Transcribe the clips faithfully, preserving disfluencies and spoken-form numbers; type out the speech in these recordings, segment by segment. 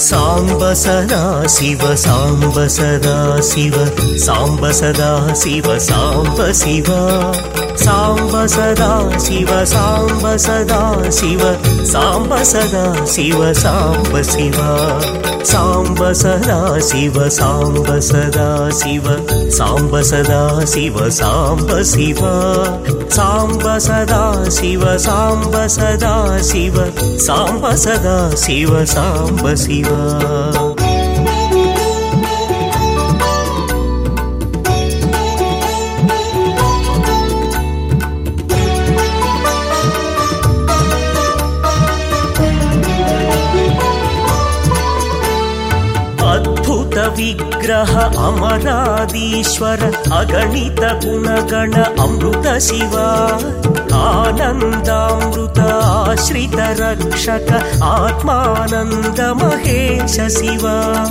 సాంబ సదా శివ సాంబ సదా శివ సాంబ సదా శివ సాంబ శివ సాంబ సదా శివ సాంబ సదా శివ సాంబ సదా శివ సాంబ శివ సాంబ సదా శివ సాంబ సదా శివ సాంబ సదా శివ సాంబ శివ సాంబ సదా శివ సాంబ సదా శివ సాంబ సదా శివ సాంబ శివ అద్భుత విగ్రహ అమరాదీశ్వర అగణిత గుణగణ అమృత శివ ఆనందామృత ఆశ్రిత రక్షక ఆత్మానంద మహేశ శివ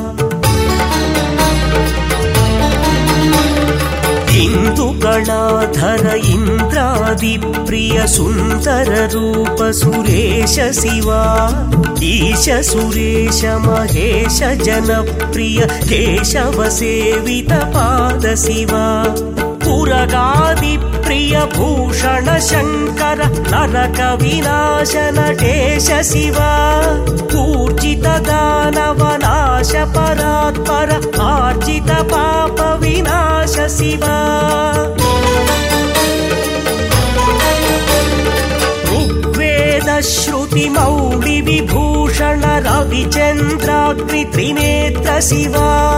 ఇందు కళాధర ఇంద్రాది ప్రియ సుందర రూప సురేశ శివ ఈశ సురేశ మహేశ జనప్రియ కేశవ సేవిత పాద శివ పురగాది ప్రియ భూషణ శంకర నరక వినాశన కేశ శివ పూర్జిత దానవ నాశ పరాత్పర ఆర్జిత పాప వినాశ శివ ఋగ్వేద శ్రుతి మౌళి విభూషణ రవిచంద్రాగ్ని త్రినేత్ర శివ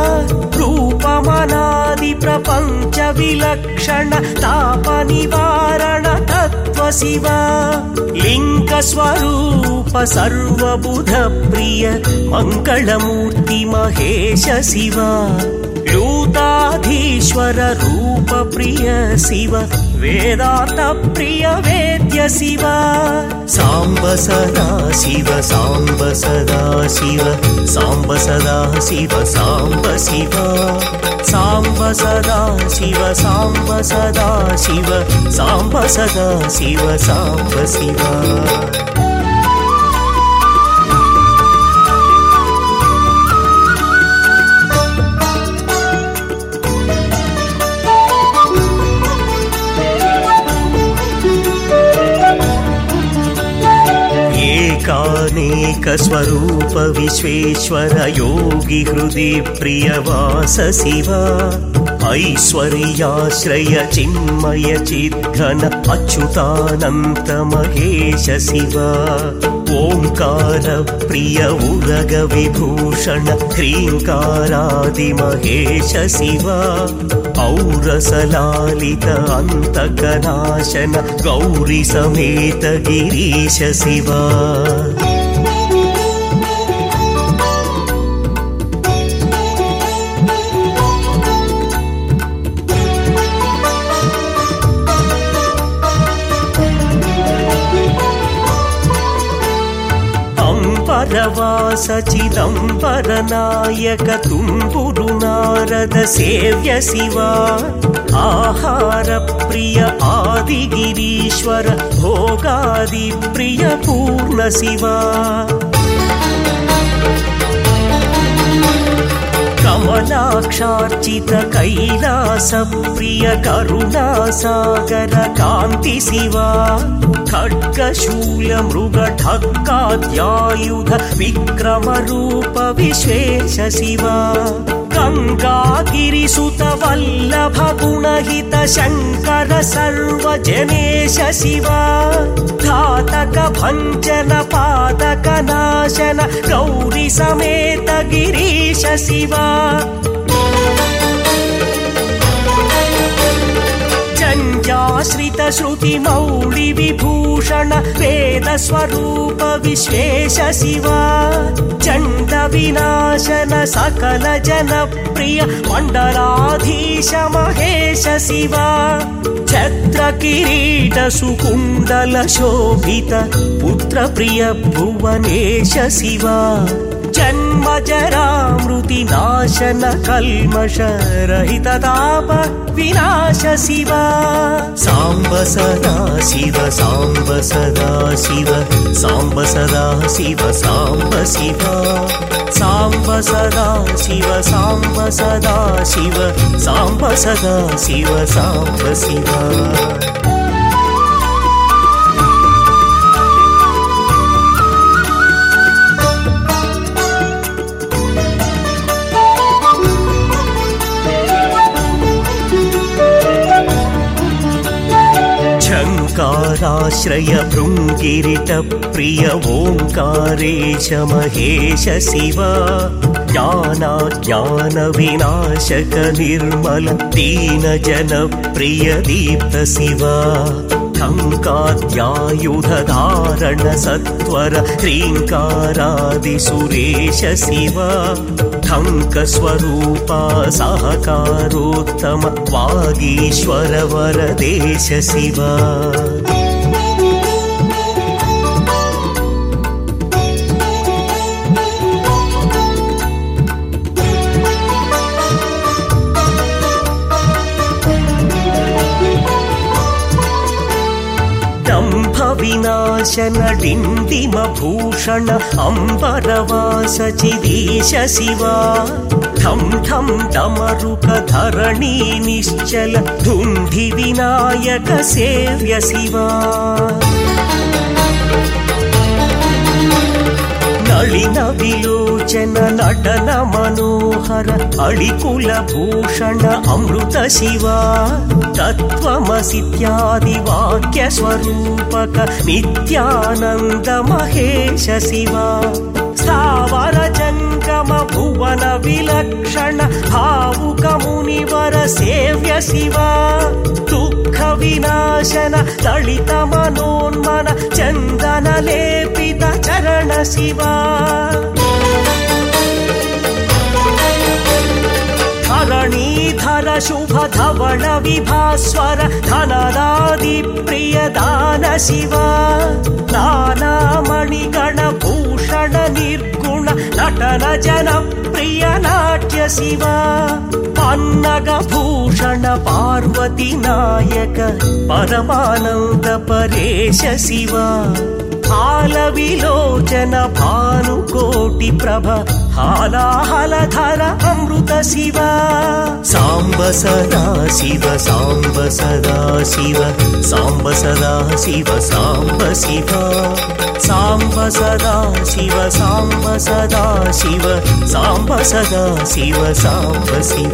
రూపమనాది ప్రపంచ విలక్షణ తాప నివారణ తత్వ శివ లింగ స్వరూప సర్వబుధ ప్రియ మంగళమూర్తి మహేశ శివ లూతాధీశ్వర రూప ప్రియ శివ వేదాంత ప్రియ వేద్య శివ సాంబ సదా శివ సాంబ సదా శివ సాంబ సదా శివ సాంబ శివ సాంబ సదా శివ సాంబ సదా శివ సాంబ సదా శివ సాంబ శివ ఏకానేక స్వరూప విశ్వేశ్వర యోగి హృది ప్రియవాస శివ ఐశ్వర్యాశ్రయ చిన్మయ చిద్ఘన అచ్యుతానంత మహేశ శివ ఓంకార ప్రియ ఉరగ విభూషణ హ్రీంకారాది మహేశ శివ ఔరసలాలిత అంతకనాశన గౌరీ సమేత గిరీశ శివ అంబరవాస చిదంబర నాయక తుంబురు నారద సేవ్య శివ ఆహార ప్రియ ఆదిగిరీశ్వర భోగాది ప్రియ పూర్ణ శివ కమలాక్షార్చిత కైలాస ప్రియ కరుణా సాగర కాంతి శివ ఖడ్గశూల మృగ ఢక్కాద్యాయుధ విక్రమ రూప విశ్వేశ శివ గంగాగిరి సుత వల్లభ గుణహిత శంకర సర్వజనేశ శివ ఘాతక భంజన పాదక నాశన గౌరీ సమేత గిరీశ శివ జంజాశ్రిత శృతి మౌళి విభూషణ వేద స్వరూప విశ్వేశ శివ చండ వినాశన సకల జన ప్రియ మండలాధీశ మహేశ శివ ఛత్ర కిరీట సుకుండల శోభిత పుత్ర ప్రియ భువనేశ శివ జన్మ जन्मजरामृति नाशन कल्मष रहित ताप विनाश शिव साम्ब सदा शिव साम्ब सदा शिव साम्ब सदा शिव साम्ब शिव साम्ब सदा शिव साम्ब सदा शिव साम्ब सदा शिव साम्ब शिव शङ्कराश्रय भृङ्गिरिट प्रिय ओङ्कारेश महेश शिव ज्ञानाज्ञान विनाशक निर्मल दीन जन प्रिय दीप्त शिव टङ्काद्यायुधधारण सत्वर ह्रीङ्कारादि सुरेश शिव टङ्क स्वरूपा सहकारोत्तम वागीश्वर वरदेश शिव विनाशन डिंडिम भूषण अंबरवास चिदीश शिव ठम ठम डमरुक धरणी निश्चल धुंधि विनायक सेव्य शिव नलिन विलोचन नटन मनोहर अळिकुल भूषण अमृत शिव तत्त्वमसीत्यादि वाक्य स्वरूपक नित्यानंद महेश शिव स्थावर जंगम भुवन विलक्षण भावुक मुनिवर सेव्य शिव दुःख विनाशन ललित मनोन्मन चंदन लेपित चरण शिव धरणीधर शुभ धवल विभास्वर धनदादि प्रिय दान शिव नाना मणिगण भूषण निर्गुण नटन जन प्रिय नाट्य शिव पन्नग भूषण पार्वती नायक परमानंद परेश शिव हाल विलोचन भानुकोटि प्रभ हालाहलधर अमृत शिव साम्ब सदा शिव साम्ब सदा शिव साम्ब सदा शिव साम्ब शिव साम्ब सदा शिव साम्ब सदा शिव साम्ब सदा शिव साम्ब शिव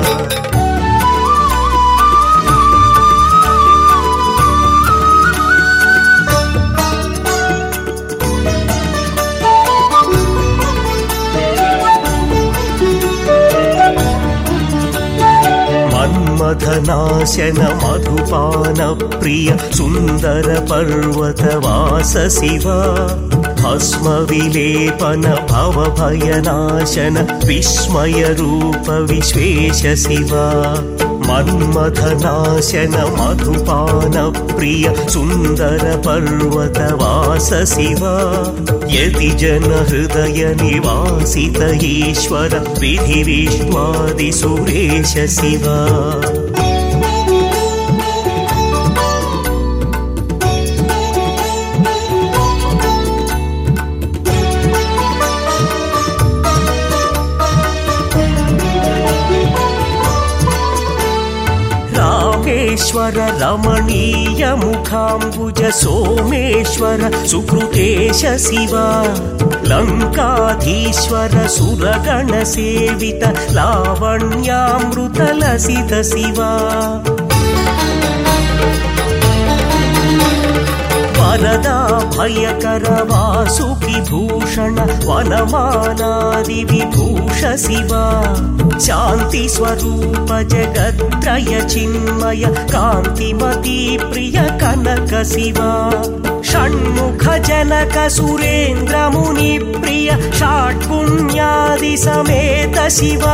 मन्मथनाशन मधुपान प्रिय सुंदर पर्वत वास शिव भस्म विलेपन भव भयनाशन विस्मय रूप विश्वेश शिव मन्मथनाशन मधुपान प्रिय सुंदर पर्वत वास शिव यति जन हृदय निवासित ईश्वर विधि विश्वादि सुरेश शिव रामेश्वर रमणीय मुखाम्बुज सोमेश्वर सुकृतेश शिव लंकाधीश्वर सुरगण सेवित लावण्यामृत लसित शिव वरदा भयकर वासुकि भूषण वनमालादि विभूष शिव शांति स्वरूप जगत्त्रय चिन्मय कांतिमती प्रिय कनक शिव षण्मुख जनक सुरेन्द्र मुनि प्रिय षट्पुण्यादि समेत शिव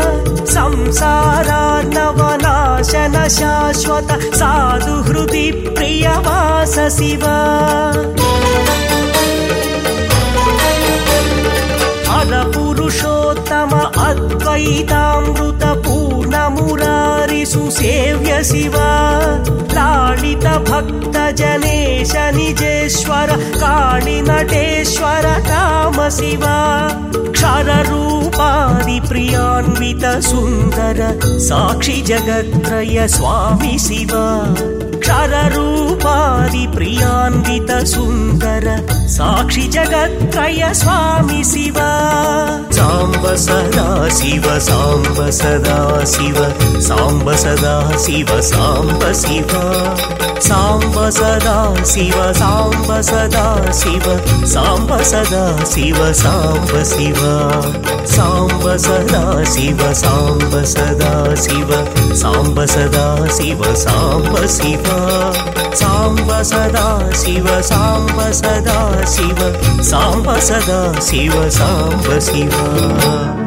संसारार्णवनाशन शाश्वत साधु हृदि प्रिय वास शिव हर पुरुष शिव लालित भक्त जनेश निजेश्वर काळि नटेश्वर राम शिव क्षर रूपादि प्रियान्वित सुंदर साक्षि जगत्त्रय स्वामी शिव क्षर रूपादि प्रियान्वित सुंदर साक्षि जगत्त्रय स्वामी शिव सांब सदा शिव सांब सदा शिव सांब सदा शिव सांब शिव सांब सदा शिव सांब सदा शिव सांब सदा शिव सांब शिव सांब सदा शिव सांब सदा शिव सांब सदा शिव सांब शिव सांब सदा शिव सांब सदा शिव सांब सदा शिव सांब शिव